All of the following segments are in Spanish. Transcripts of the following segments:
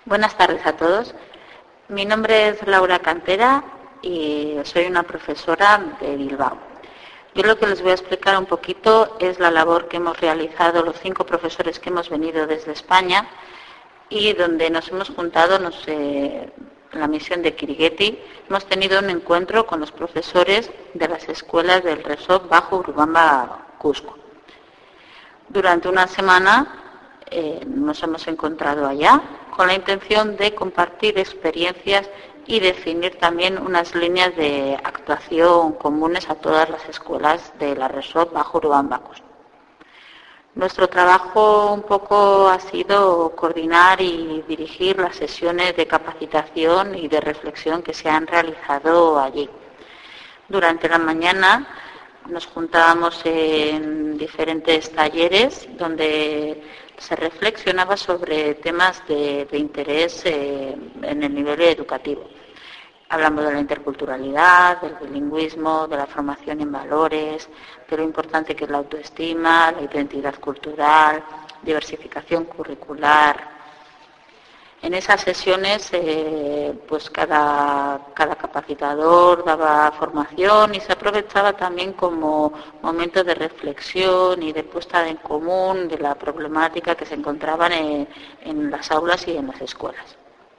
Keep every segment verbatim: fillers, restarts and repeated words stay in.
Buenas tardes a todos. Mi nombre es Laura Cantera y soy una profesora de Bilbao. Yo lo que les voy a explicar un poquito es la labor que hemos realizado los cinco profesores que hemos venido desde España y donde nos hemos juntado, no sé, la misión de Kirigueti, hemos tenido un encuentro con los profesores de las escuelas del Resop Bajo Urubamba, Cusco. Durante una semana eh, nos hemos encontrado allá con la intención de compartir experiencias y definir también unas líneas de actuación comunes a todas las escuelas de la Resop Bajo Urubamba, Cusco. Nuestro trabajo un poco ha sido coordinar y dirigir las sesiones de capacitación y de reflexión que se han realizado allí. Durante la mañana nos juntábamos en diferentes talleres donde se reflexionaba sobre temas de, de interés eh, en el nivel educativo. Hablamos de la interculturalidad, del bilingüismo, de la formación en valores, de lo importante que es la autoestima, la identidad cultural, diversificación curricular. En esas sesiones, eh, pues cada, cada capacitador daba formación y se aprovechaba también como momento de reflexión y de puesta en común de la problemática que se encontraban en, en las aulas y en las escuelas.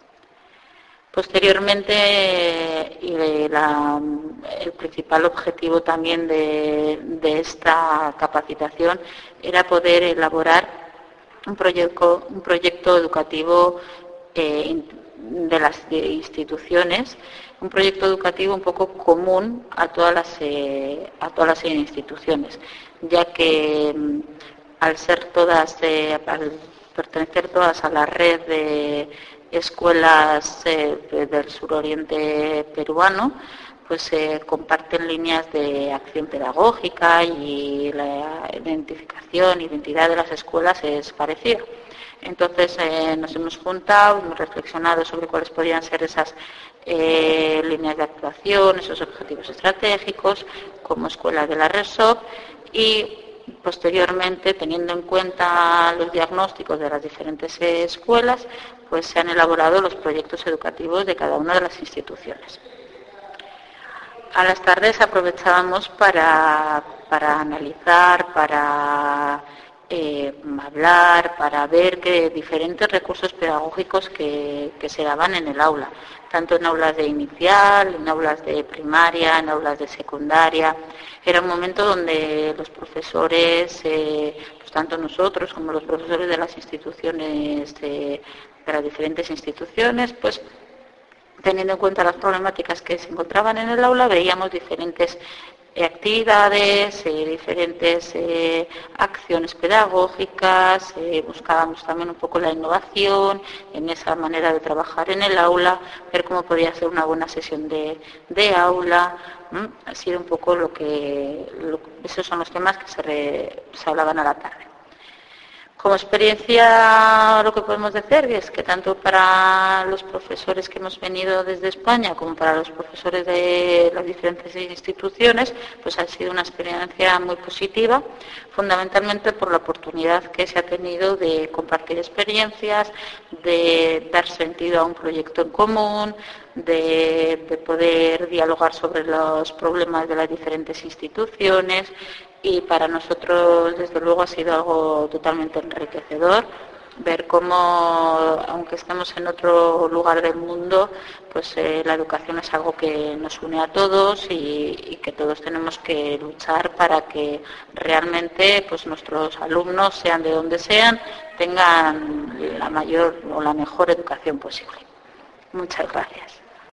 Posteriormente, y la, el principal objetivo también de, de esta capacitación era poder elaborar un proyecto, un proyecto educativo eh, de las instituciones, un proyecto educativo un poco común a todas las, eh, a todas las instituciones, ya que al ser todas, eh, al pertenecer todas a la red de escuelas eh, del suroriente peruano, pues se eh, comparten líneas de acción pedagógica y la identificación, identidad de las escuelas es parecida. Entonces eh, nos hemos juntado, hemos reflexionado sobre cuáles podrían ser esas eh, líneas de actuación, esos objetivos estratégicos como escuela de la Resop y posteriormente, teniendo en cuenta los diagnósticos de las diferentes escuelas, pues se han elaborado los proyectos educativos de cada una de las instituciones. A las tardes aprovechábamos para, para analizar, para eh, hablar, para ver que diferentes recursos pedagógicos que, que se daban en el aula, tanto en aulas de inicial, en aulas de primaria, en aulas de secundaria. Era un momento donde los profesores, eh, pues tanto nosotros como los profesores de las instituciones, de, de las diferentes instituciones, pues teniendo en cuenta las problemáticas que se encontraban en el aula, veíamos diferentes eh, actividades, eh, diferentes eh, acciones pedagógicas, eh, buscábamos también un poco la innovación en esa manera de trabajar en el aula, ver cómo podía ser una buena sesión de, de aula. ¿Mm? Ha sido un poco lo que, lo, esos son los temas que se, re, se hablaban a la tarde. Como experiencia, lo que podemos decir es que tanto para los profesores que hemos venido desde España como para los profesores de las diferentes instituciones, pues ha sido una experiencia muy positiva, fundamentalmente por la oportunidad que se ha tenido de compartir experiencias, de dar sentido a un proyecto en común, de, de poder dialogar sobre los problemas de las diferentes instituciones. Y para nosotros, desde luego, ha sido algo totalmente enriquecedor ver cómo, aunque estemos en otro lugar del mundo, pues eh, la educación es algo que nos une a todos y, y que todos tenemos que luchar para que realmente pues nuestros alumnos, sean de donde sean, tengan la mayor o la mejor educación posible. Muchas gracias.